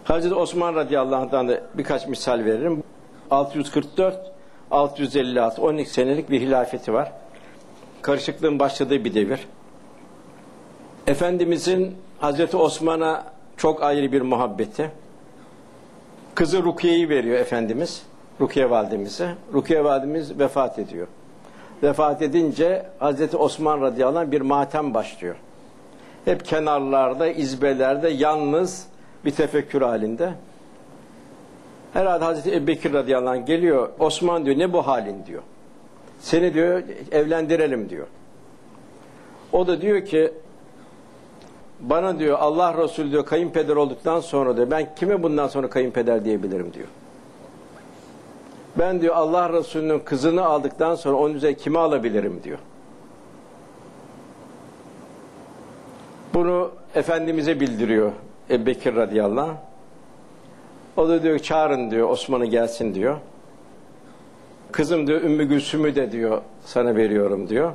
Hazreti Osman radıyallahu anh'dan da birkaç misal veririm. 644-656, 12 senelik bir hilafeti var. Karışıklığın başladığı bir devir. Efendimizin Hazreti Osman'a çok ayrı bir muhabbeti. Kızı Rukiye'yi veriyor Efendimiz, Rukiye validemize. Rukiye validemiz vefat ediyor. Vefat edince Hazreti Osman radıyallahu anh bir matem başlıyor. Hep kenarlarda, izbelerde, yalnız bir tefekkür halinde. Herhalde Hazreti Ebubekir radıyallahu anh geliyor. Osman diyor, ne bu halin diyor. Seni diyor evlendirelim diyor. O da diyor ki, bana diyor Allah Resulü diyor kayınpeder olduktan sonra diyor ben kime bundan sonra kayınpeder diyebilirim diyor. Ben diyor Allah Resulü'nün kızını aldıktan sonra onun üzerine kime alabilirim diyor. Bunu Efendimiz'e bildiriyor Ebubekir radıyallahu anh. O da diyor çağırın diyor Osman'ı gelsin diyor. Kızım diyor Ümmü Gülsüm'ü de diyor sana veriyorum diyor.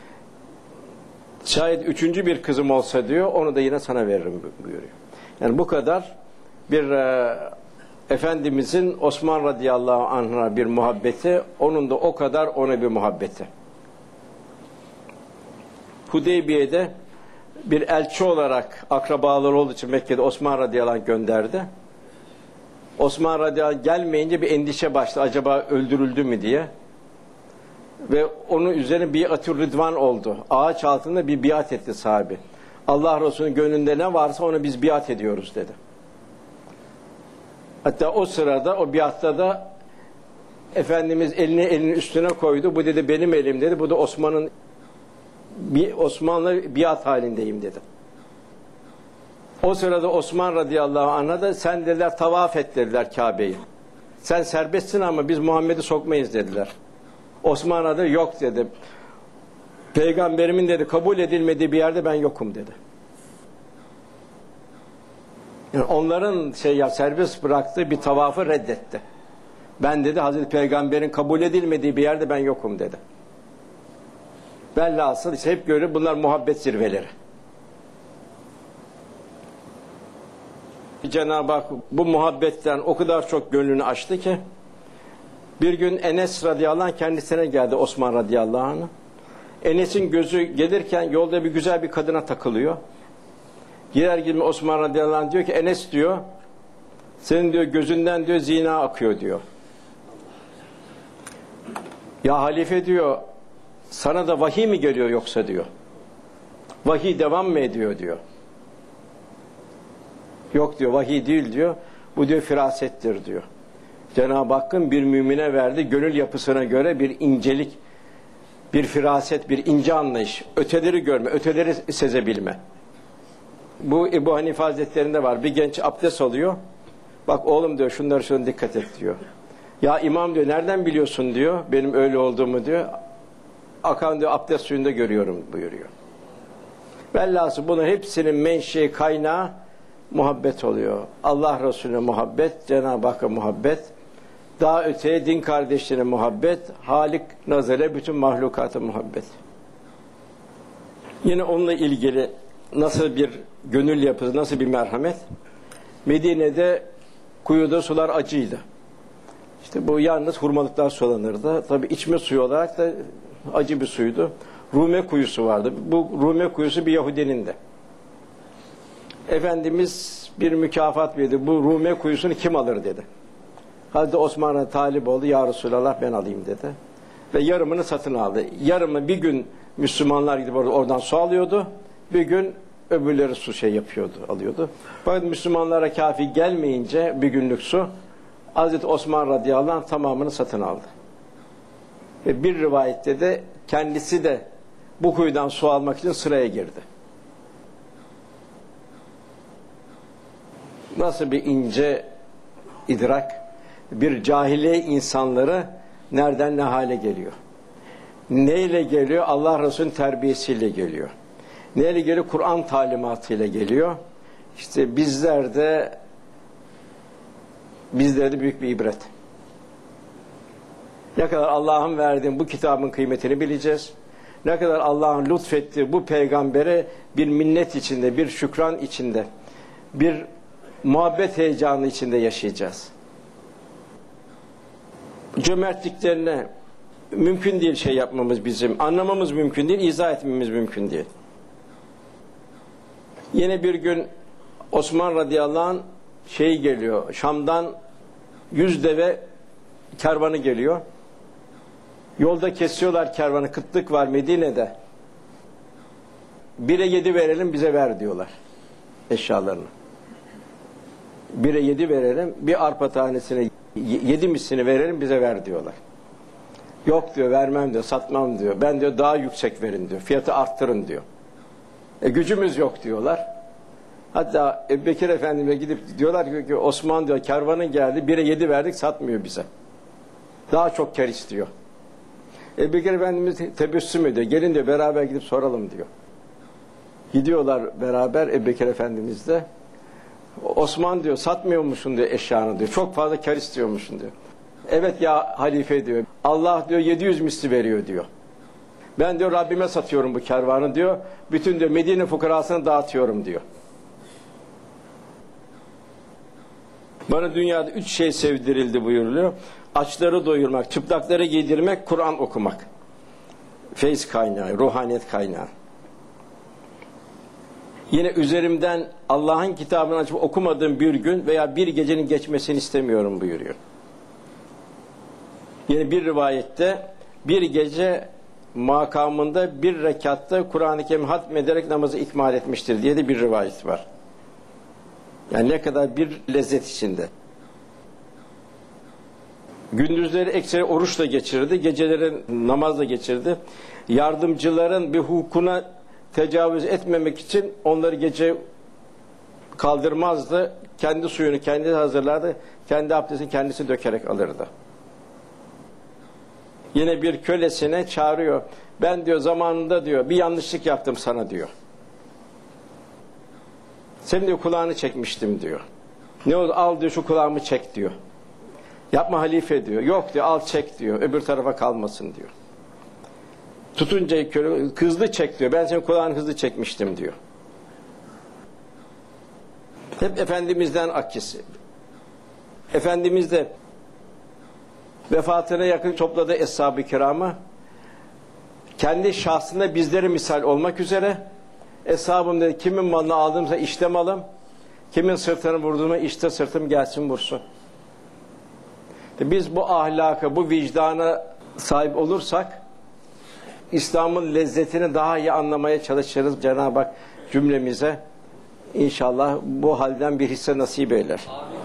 Şayet üçüncü bir kızım olsa diyor onu da yine sana veririm buyuruyor. Yani bu kadar bir Efendimizin Osman radıyallahu anh'a bir muhabbeti, onun da o kadar ona bir muhabbeti. Hudeybiye'de bir elçi olarak akrabaları olduğu için Mekke'de Osman radıyallahu anh gönderdi. Osman radıyallahu anh gelmeyince bir endişe başladı. Acaba öldürüldü mü diye. Ve onun üzerine biat-ı rıdvan oldu. Ağaç altında bir biat etti sahabe. Allah Resulü'nün gönlünde ne varsa ona biz biat ediyoruz dedi. Hatta o sırada o biatta da Efendimiz elinin üstüne koydu. Bu dedi benim elim dedi. Bu da Osman'la biat halindeyim dedi. O sırada Osman radıyallahu anh'a da sen dediler tavaf et dediler Kabe'yi. Sen serbestsin ama biz Muhammed'i sokmayız dediler. Osman'a da yok dedi. Peygamberimin dedi kabul edilmediği bir yerde ben yokum dedi. Yani onların serbest bıraktığı bir tavafı reddetti. Ben dedi Hazreti Peygamber'in kabul edilmediği bir yerde ben yokum dedi. Velhasıl işte hep görüyor bunlar muhabbet zirveleri. Cenab-ı Hak bu muhabbetten o kadar çok gönlünü açtı ki bir gün Enes radıyallahu anh kendisine geldi Osman radıyallahu anh. Enes'in gözü gelirken yolda bir güzel bir kadına takılıyor. Girer gibi Osman radıyallahu anh diyor ki Enes diyor senin diyor gözünden diyor zina akıyor diyor. Ya halife diyor sana da vahiy mi geliyor yoksa diyor. Vahiy devam mı ediyor diyor. Yok diyor vahiy değil diyor. Bu diyor firasettir diyor. Cenab-ı Hakk'ın bir mümine verdiği gönül yapısına göre bir incelik, bir firaset, bir ince anlayış. Öteleri görme, öteleri sezebilme. Bu Ebu Hanife Hazretleri'nde var. Bir genç abdest alıyor. Bak oğlum diyor şunlara dikkat et diyor. Ya imam diyor nereden biliyorsun diyor. Benim öyle olduğumu diyor. Akan diyor abdest suyunda görüyorum buyuruyor. Velhasıl bunun hepsinin menşei kaynağı muhabbet oluyor. Allah Resulüne muhabbet, Cenab-ı Hakk'a muhabbet, daha öteye din kardeşlerine muhabbet, Halik nazarıyla bütün mahlukata muhabbet. Yine onunla ilgili nasıl bir gönül yapısı, nasıl bir merhamet? Medine'de kuyuda sular acıydı. İşte bu yalnız hurmalıklar sulanırdı. Tabii içme suyu olarak da acı bir suydu. Rume kuyusu vardı. Bu Rume kuyusu bir Yahudinin de. Efendimiz bir mükafat verdi. Bu Rume kuyusunu kim alır dedi. Hazreti Osman'a talip oldu. Ya Resulallah ben alayım dedi. Ve yarımını satın aldı. Yarımı bir gün Müslümanlar gidip oradan su alıyordu. Bir gün öbürleri su yapıyordu, alıyordu. Fakat Müslümanlara kafi gelmeyince bir günlük su Hazreti Osman radıyallahu anh tamamını satın aldı. Ve bir rivayette de kendisi de bu kuyudan su almak için sıraya girdi. Nasıl bir ince idrak, bir cahiliye insanları nereden ne hale geliyor? Neyle geliyor? Allah Resulü'nün terbiyesiyle geliyor. Neyle geliyor? Kur'an talimatıyla geliyor. İşte bizlerde büyük bir ibret. Ne kadar Allah'ın verdiği bu kitabın kıymetini bileceğiz. Ne kadar Allah'ın lütfettiği bu peygambere bir minnet içinde, bir şükran içinde, bir muhabbet heyecanı içinde yaşayacağız. Cömertliklerine mümkün değil şey yapmamız bizim. Anlamamız mümkün değil, izah etmemiz mümkün değil. Yine bir gün Osman radıyallahu anh geliyor. Şam'dan 100 deve kervanı geliyor. Yolda kesiyorlar kervanı. Kıtlık var Medine'de. 1'e 7 verelim bize ver diyorlar eşyalarını. 1'e 7 verelim, bir arpa tanesine 7 mislini verelim bize ver diyorlar. Yok diyor, vermem diyor, satmam diyor. Ben diyor daha yüksek verin diyor. Fiyatı arttırın diyor. Gücümüz yok diyorlar. Hatta Ebubekir Efendimiz'e gidip diyorlar ki Osman diyor kervanın geldi 1'e 7 verdik satmıyor bize. Daha çok kar istiyor. Ebubekir Efendimiz tebessüm ediyor. Gelin diyor beraber gidip soralım diyor. Gidiyorlar beraber Ebubekir Efendimiz'le. Osman diyor satmıyor musun diyor eşyanı diyor. Çok fazla kar istiyormuşsun diyor. Evet ya halife diyor. Allah diyor 700 misli veriyor diyor. Ben diyor Rabbime satıyorum bu kervanı diyor. Bütün diyor Medine fukarasını dağıtıyorum diyor. Bana dünyada 3 şey sevdirildi buyuruluyor. Açları doyurmak, çıplakları giydirmek, Kur'an okumak. Feyz kaynağı, ruhaniyet kaynağı. Yine üzerimden Allah'ın kitabını açıp okumadığım bir gün veya bir gecenin geçmesini istemiyorum buyuruyor. Yine bir rivayette bir gece makamında bir rekatta Kur'an-ı Kerim hatmederek namazı ikmal etmiştir diye de bir rivayet var. Yani ne kadar bir lezzet içinde. Gündüzleri ekseri oruçla geçirdi, geceleri namazla geçirdi. Yardımcıların bir hukukuna tecavüz etmemek için onları gece kaldırmazdı. Kendi suyunu kendi hazırlardı. Kendi abdestini kendisi dökerek alırdı. Yine bir kölesine çağırıyor. Ben diyor zamanında diyor bir yanlışlık yaptım sana diyor. Senin diyor kulağını çekmiştim diyor. Ne oldu al diyor şu kulağımı çek diyor. Yapma halife diyor. Yok diyor al çek diyor. Öbür tarafa kalmasın diyor. Tutunca köle hızlı çek diyor. Ben senin kulağını hızlı çekmiştim diyor. Hep Efendimiz'den akisi. Efendimiz de vefatına yakın topladığı Eshab-ı Kiram'ı kendi şahsında bizlere misal olmak üzere Eshabım dedi kimin malını aldımsa işte malım, kimin sırtını vurduğuma işte sırtım gelsin vursun. Biz bu ahlaka, bu vicdana sahip olursak İslam'ın lezzetini daha iyi anlamaya çalışırız. Cenab-ı Hak cümlemize inşallah bu halden bir hisse nasip eyler.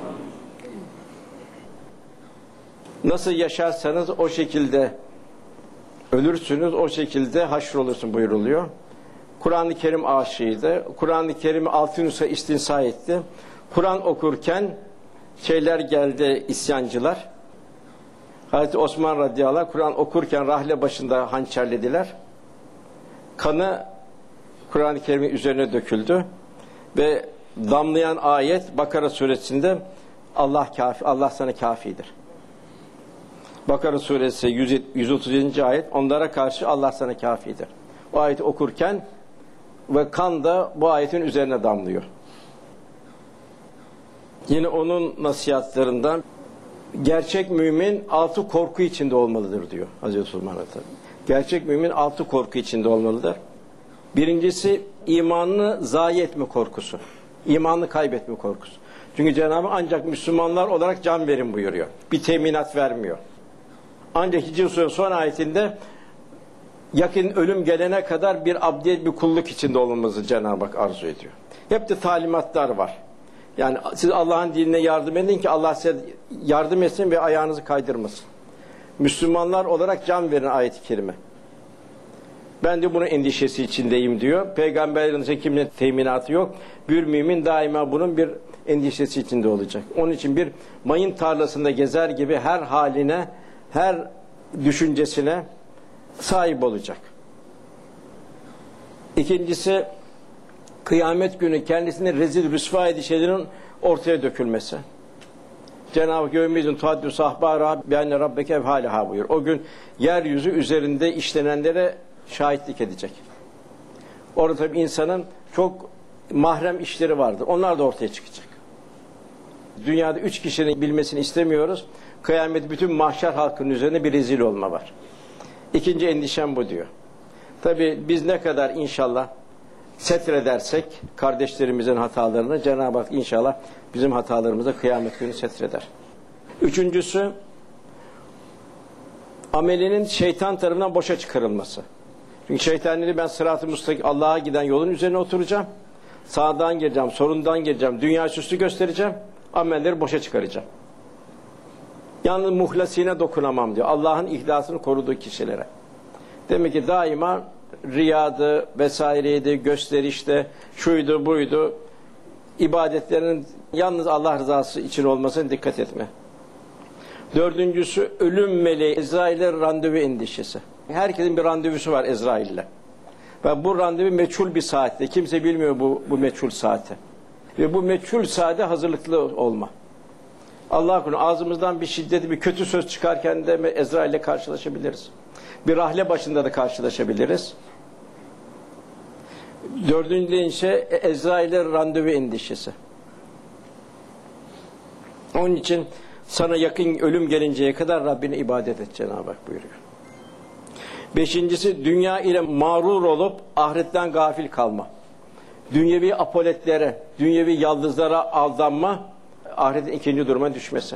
Nasıl yaşarsanız o şekilde ölürsünüz, o şekilde haşrolursun buyuruluyor. Kur'an-ı Kerim aşığıydı. Kur'an-ı Kerim'i Altınus'a istinsa etti. Kur'an okurken şeyler geldi, isyancılar. Hazreti Osman radıyallahu anh Kur'an okurken rahle başında hançerlediler. Kanı Kur'an-ı Kerim'in üzerine döküldü. Ve damlayan ayet Bakara suresinde Allah kafi, Allah sana kafidir. Bakara suresi 137. ayet onlara karşı Allah sana kafidir. O ayeti okurken ve kan da bu ayetin üzerine damlıyor. Yine onun nasihatlarından gerçek mümin 6 korku içinde olmalıdır diyor Hazreti Osman Hatta. Gerçek mümin 6 korku içinde olmalıdır. Birincisi imanını zayi etme korkusu. İmanını kaybetme korkusu. Çünkü Cenab-ı Hak ancak Müslümanlar olarak can verin buyuruyor. Bir teminat vermiyor. Ancak Hicr Suresi son ayetinde yakın ölüm gelene kadar bir abdiyet, bir kulluk içinde olmamızı Cenab-ı Hak arzu ediyor. Hep de talimatlar var. Yani siz Allah'ın dinine yardım edin ki Allah size yardım etsin ve ayağınızı kaydırmasın. Müslümanlar olarak can verin ayet-i kerime. Ben de bunun endişesi içindeyim diyor. Peygamberlerin kimle teminatı yok. Bir mümin daima bunun bir endişesi içinde olacak. Onun için bir mayın tarlasında gezer gibi her haline, her düşüncesine sahip olacak. İkincisi, kıyamet günü kendisini rezil rüsva edişlerin ortaya dökülmesi. Cenab-ı Hak göğümüzün tuhaddü sahbâra bianne rabbeke evhâlehâ buyur. O gün yeryüzü üzerinde işlenenlere şahitlik edecek. Orada tabi insanın çok mahrem işleri vardır. Onlar da ortaya çıkacak. Dünyada 3 kişinin bilmesini istemiyoruz. Kıyamet bütün mahşer halkının üzerine bir rezil olma var. İkinci endişem bu diyor. Tabii biz ne kadar inşallah setredersek kardeşlerimizin hatalarını, Cenab-ı Hak inşallah bizim hatalarımızı kıyamet günü setreder. Üçüncüsü, amelinin şeytan tarafından boşa çıkarılması. Çünkü şeytan dedi, ben sırat-ı müstakim Allah'a giden yolun üzerine oturacağım. Sağdan gireceğim, solundan gireceğim, dünya süslü göstereceğim, amelleri boşa çıkaracağım. Yalnız muhlasine dokunamam diyor. Allah'ın ihlasını koruduğu kişilere. Demek ki daima riyadı vesaireydi, gösterişte, şuydu buydu, ibadetlerin yalnız Allah rızası için olmasına dikkat etme. Dördüncüsü, ölüm meleği Ezrail'e randevu endişesi. Herkesin bir randevusu var Ezrail'le. Ve bu randevu meçhul bir saatte. Kimse bilmiyor bu meçhul saati. Ve bu meçhul saate hazırlıklı olma. Allah korusun, ağzımızdan bir şiddetli bir kötü söz çıkarken de Ezrail'le karşılaşabiliriz. Bir rahle başında da karşılaşabiliriz. Dördüncü endişe Ezrail'e randevu endişesi. Onun için sana yakın ölüm gelinceye kadar Rabbine ibadet et Cenab-ı Hak buyuruyor. Beşincisi, dünya ile mağrur olup ahiretten gafil kalma. Dünyevi apoletlere, dünyevi yaldızlara aldanma, ahiretin ikinci duruma düşmesi.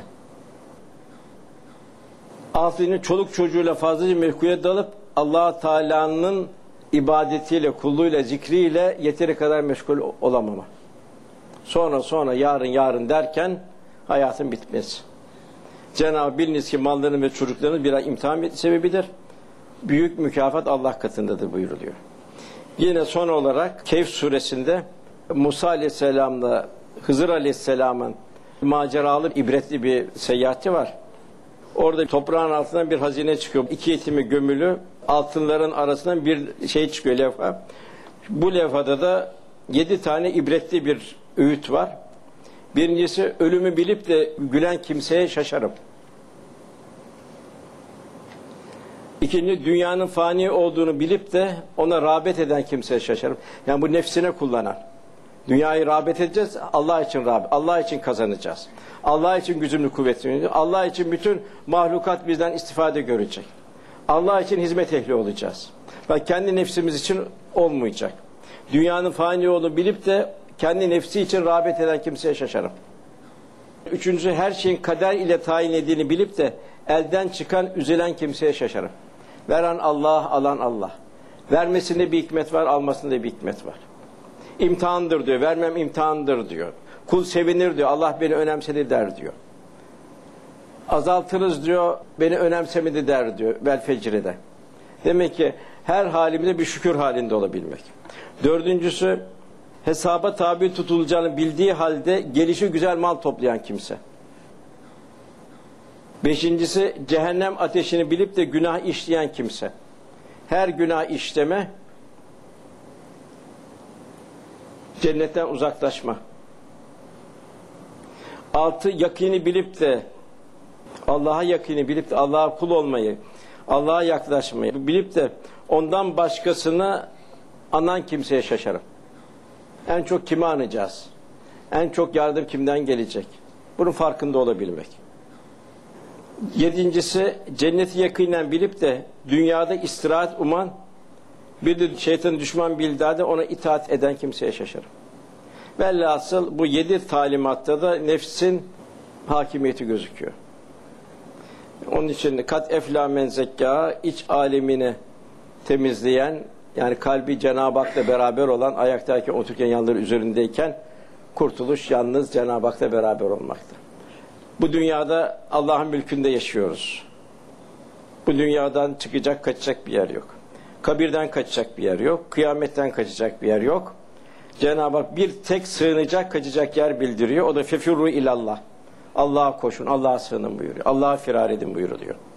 Altını çoluk çocuğuyla fazlaca mevkuya dalıp Allah Teala'nın ibadetiyle, kulluğuyla, zikriyle yeteri kadar meşgul olamama. Sonra yarın derken hayatın bitmesi. Cenab-ı Hak biliniz ki malların ve çocukların birer imtihan sebebidir. Büyük mükafat Allah katındadır buyuruluyor. Yine son olarak Kehf suresinde Musa Aleyhisselam'la Hızır Aleyhisselam'ın maceralı, ibretli bir seyahati var. Orada toprağın altından bir hazine çıkıyor. 2 yetimi gömülü, altınların arasından bir şey çıkıyor, levha. Bu levhada da 7 tane ibretli bir öğüt var. Birincisi, ölümü bilip de gülen kimseye şaşarım. İkinci, dünyanın fani olduğunu bilip de ona rağbet eden kimseye şaşarım. Yani bu nefsine kullanan. Dünyayı rağbet edeceğiz, Allah için rağbet, Allah için kazanacağız. Allah için gücümlü kuvvetli, Allah için bütün mahlukat bizden istifade görecek. Allah için hizmet ehli olacağız. Ve kendi nefsimiz için olmayacak. Dünyanın fani olduğunu bilip de kendi nefsi için rağbet eden kimseye şaşarım. Üçüncüsü, her şeyin kader ile tayin edildiğini bilip de elden çıkan, üzülen kimseye şaşarım. Veren Allah, alan Allah. Vermesinde bir hikmet var, almasında bir hikmet var. İmtihandır diyor, vermem imtihandır diyor. Kul sevinir diyor, Allah beni önemsedi der diyor. Azaltırız diyor, beni önemsemedi der diyor, vel fecrede. Demek ki her halimizde bir şükür halinde olabilmek. Dördüncüsü, hesaba tabi tutulacağını bildiği halde gelişi güzel mal toplayan kimse. Beşincisi, cehennem ateşini bilip de günah işleyen kimse. Her günah işleme, cennetten uzaklaşma. 6, yakini bilip de Allah'a yakini bilip de Allah'a kul olmayı, Allah'a yaklaşmayı bilip de ondan başkasını anan kimseye şaşarım. En çok kimi anacağız? En çok yardım kimden gelecek? Bunun farkında olabilmek. 7'incisi, cenneti yakinen bilip de dünyada istirahat uman, bir de şeytanın düşman bildiği halde ona itaat eden kimseye şaşarım. Velhasıl bu 7 talimatta da nefsin hakimiyeti gözüküyor. Onun için kat efla men zekka, iç alemini temizleyen, yani kalbi Cenab-ı Hak'la beraber olan, ayaktayken, otururken, yanları üzerindeyken kurtuluş yalnız Cenab-ı Hak'la beraber olmaktır. Bu dünyada Allah'ın mülkünde yaşıyoruz. Bu dünyadan çıkacak, kaçacak bir yer yok. Kabirden kaçacak bir yer yok. Kıyametten kaçacak bir yer yok. Cenab-ı Hak bir tek sığınacak, kaçacak yer bildiriyor. O da fefirru ilallah. Allah'a koşun, Allah'a sığının buyuruyor. Allah'a firar edin buyuruyor.